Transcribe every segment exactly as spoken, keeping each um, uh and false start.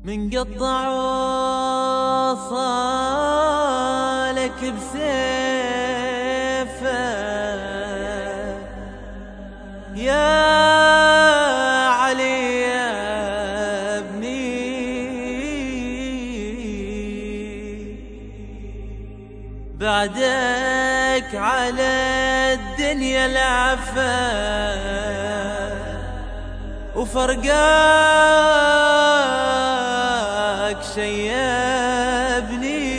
من قطع وصالك بسيفه يا علي يا ابني، بعدك على الدنيا العفا وفرقاك شيبني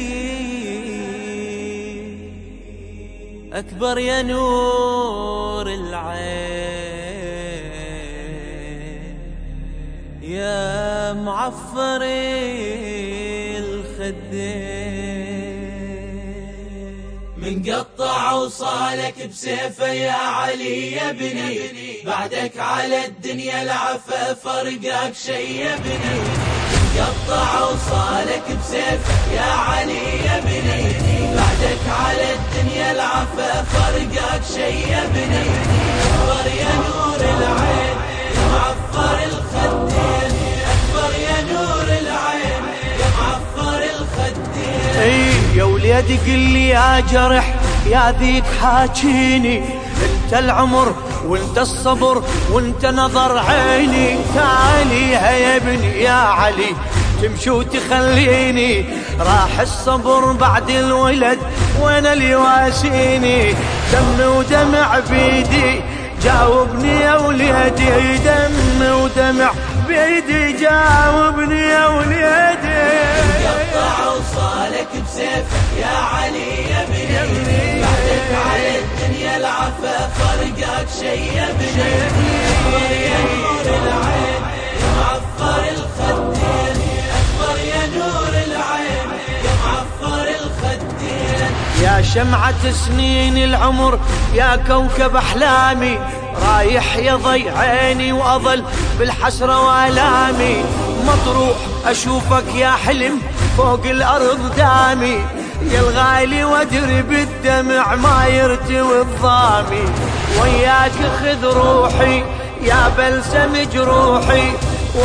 أكبر يا نور العين يا معفر الخدين. من قطع وصالك بسيفه يا علي يا بني، بعدك على الدنيا العفا فرقاك شيبني. من قطع وصالك بسيفه يا علي يا بني، بعدك على الدنيا العفا فرقاك شيبني. أكبر يا نور العين يا معفر الخدين، أكبر يا نور العين يا معفر الخدين. اي يا وليدي قل لي يا جرح يا ذيك حاجيني، انت العمر وانت الصبر وانت نظر عيني. تعاليها يا ابني يا علي تمشي وتخليني، راح الصبر بعد الولد وانا اللي واسيني. دم ودمع بيدي جاوبني يا وليدي، دم ودمع بيدي جاوبني يا وليدي. قطع وصالك بسيفه يا علي يا بني، بعدك على الدنيا العفا فرقاك شيبني. أكبر يا نور العين يا معفر الخدين، أكبر يا نور العين يا معفر الخدين. يا شمعة سنين العمر يا كوكب أحلامي، رايح يضي عيني وأظل بالحسرة وآلامي. مطروح أشوفك يا حلم فوق الأرض دامي، يا الغالي وادري بالدمع ما يرتوي الضامي. وياك خذ روحي يا بلسم جروحي،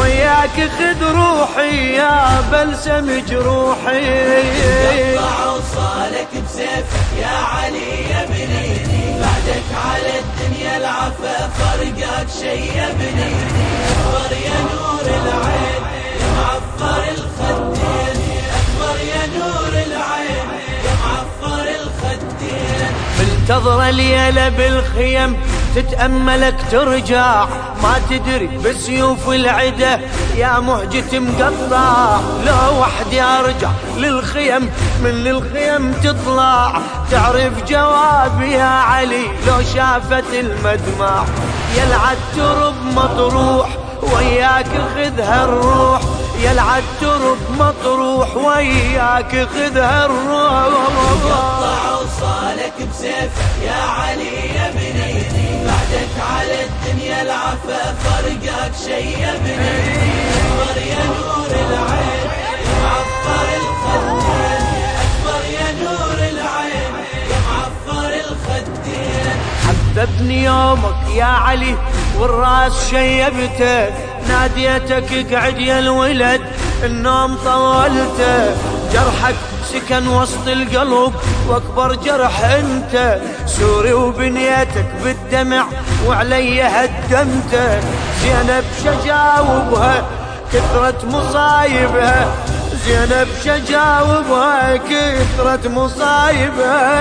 وياك خذ روحي يا بلسم جروحي. قطع وصالك بسيفه يا علي يا بني، بعدك على الدنيا العفا فرقاك شيبني. أكبر يا نور العين يا معفر الخدين، أكبر يا نور العين يا معفر الخدين. منتظر الليلة بالخيم تتأملك ترجع، ما تدري بسيوف العدا يا مهجة مقطع. لو وحدي أرجع للخيم من الخيم تطلع، تعرف جوابي يا علي لو شافت المدمع. يلعد ترب مطروح وياك خذها الروح، يلعد ترب مطروح وياك خذها الروح. قطع وصالك بسيفه يا علي يا بني، بعدك على الدنيا العفا فرقاك شيبني. أكبر يا نور العين يا معفر الخدين، أكبر يا نور العين يا معفر الخدين. حببني يومك يا علي والراس شيبته، ناديتك اقعد يا الولد النوم طولته. جرحك سكن وسط القلب واكبر جرح انت، سوري وبنيتك بالدمع وعلي هدمته. زينب شجاوبها كثرة مصايبها، زينب شجاوبها كثرة مصايبها.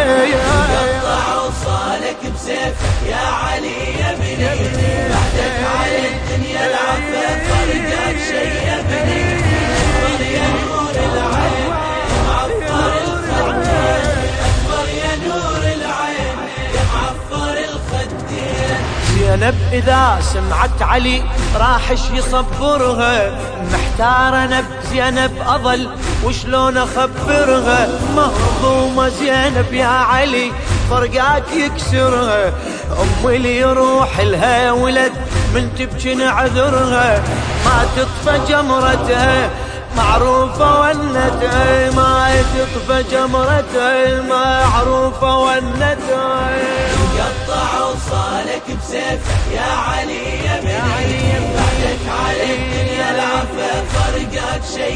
قطع وصالك بسيفه يا علي يا بني، بعدك على الدنيا العفا فرقاك شيبني. أكبر يا نور العين يا معفر الخدين، أكبر يا نور العين يا معفر الخدين. زينب إذا سمعت علي راحش يصبرها، محتار أنا بزينب أظل وشلون أخبرها. مهضومة زينب يا علي فرقاك يكسرها، أم اللي يروح لها ولد من تبكي نعذرها. ما تطفى جمرتها معروفة ونتها، ما تطفى جمرتها معروفة ونتها. قطع وصالك بسيفه يا علي يا بني، بعدك على الدنيا العفا فرقاك شيبني.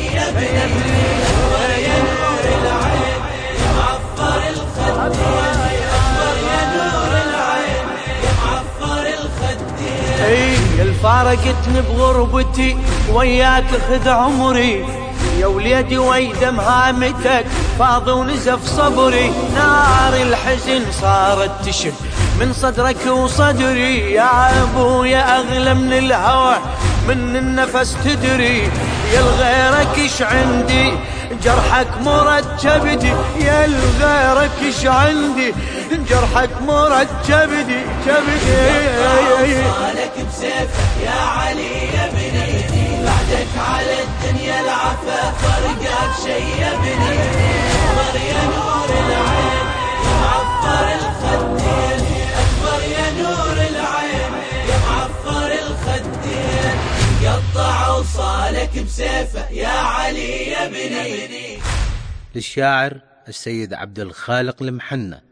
فارقتني بغربتي وياك خذ عمري يا وليدي ويدم هامتك فاض ونزف صبري نار الحزن صارت تشب من صدرك وصدري يا ابويا اغلى من الهوى من النفس تدري يا الغيرك ايش عندي جرحك مركب دي يا الغيرك ايش عندي جرحك مركب دي كبدي صالك بسيفه يا علي يا بني بعدك على الدنيا العفا فرقك شي يا بني اكبر يا نور العين يا معفر الخدين اكبر يا نور العين يا معفر الخدين قطعوا صالك بسيفه يا علي يا بني. للشاعر السيد عبد الخالق المحنى.